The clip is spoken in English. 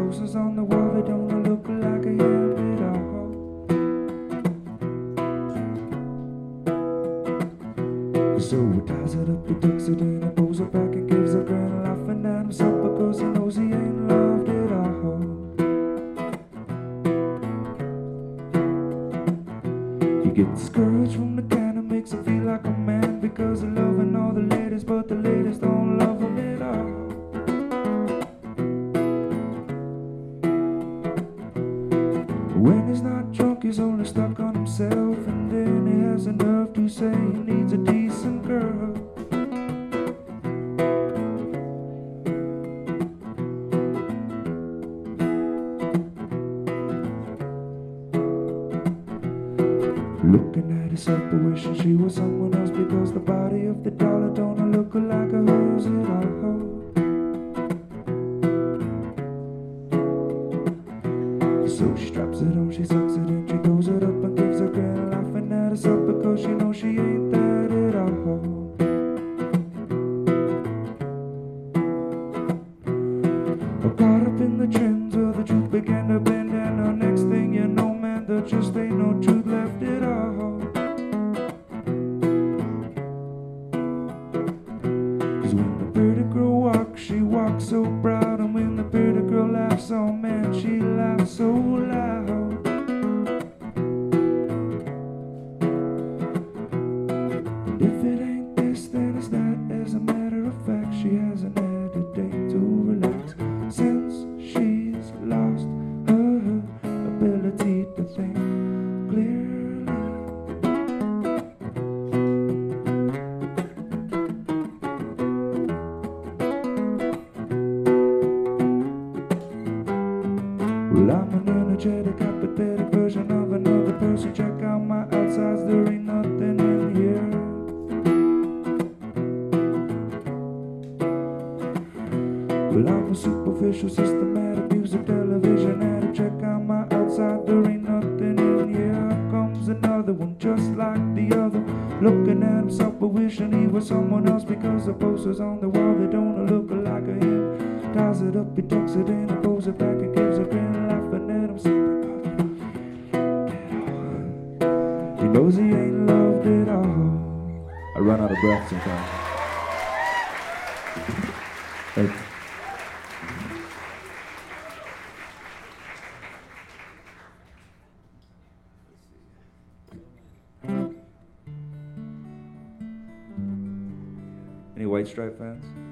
posters on the wall, they don't look like him at all. So he ties it up, he tucks it in, and pulls it back and gives a grin, laughing at himself because he knows he ain't loved at all. He gets discouraged from the kind that makes him feel like a man, because he's loving all the ladies, but the ladies don't love him at all. When he's not drunk, he's only stuck on himself, and then he has the nerve to say he needs a decent girl. Looking at herself, but wishing she was someone else, because the body of the dollar don't look like hers at all. So she straps it on, she sucks it in, she throws it up and gives a grin, laughing at herself because she knows she ain't that at all. Caught up in the trends where the truth began to bend, and the next thing you know, man, there just ain't no truth left at all. Cause when the pretty girl walks, she walks so proud, and when the pretty girl laughs, oh man, she laughs so loud. And if it ain't this, then it's that. As a matter of fact, she hasn't had a day to relax since she's lost her ability to think clearly. Well, I'm an energetic, apathetic version of another person. Check out my outsides, there ain't nothing in here. Well, I'm a superficial, systematic music television addict. Check out my outside, there ain't nothing in here. Here comes another one just like the other, looking at himself but wishing he was someone else, because the posters on the wall, they don't look like him. Ties it up, he tucks it in, and pulls it back and gives a grin, laughing at himself because he knows he ain't loved at all. I run out of breath sometimes. Thank you. Any White Stripe fans?